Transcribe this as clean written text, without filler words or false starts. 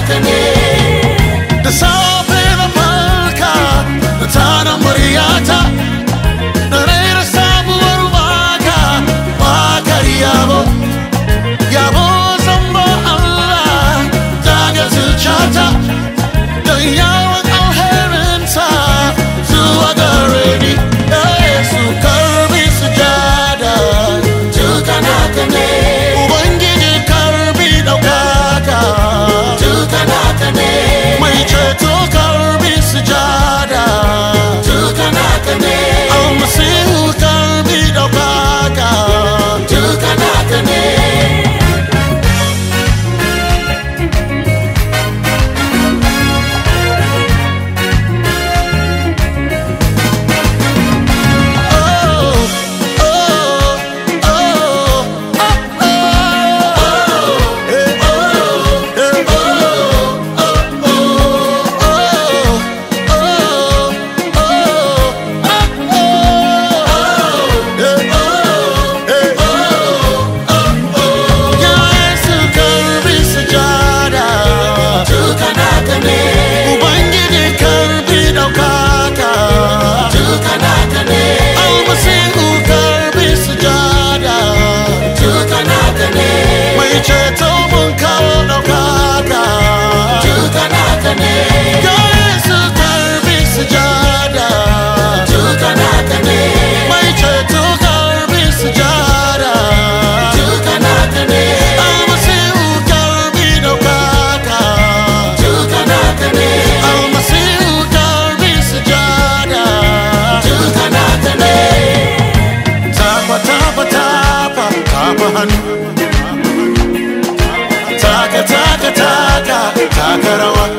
naka ne. Da safe na farka da tada muryata da raira sabuwar waka, wakar yabo. Yabo zan ba Allah daga zuciyata don yawan alherinsa zuwa gare ni. Ya Yesu karbi sujada, Duka naka ne. Ubangiji karbi ɗaukaka, Duka naka ne. mai ceto karbi sujada, Duka naka ne. almasihu karbi ɗaukaka. Duka naka ne. Duka naka ne. Ubangiji karbi ɗaukaka, Duka naka ne. almasihu karbi sujada, Duka naka ne. mai ceto mun kawo ɗaukaka. Duka naka ne. Ya Yesu karbi sujada, Duka naka ne. mai ceto karbi sujada, Duka naka ne. almasihu karbi ɗaukaka, Duka naka ne. almasihu karbi sujada. Duka naka ne. Tapa, tapa, tapa, tapa hannu. Taka, taka, taka, taka rawa.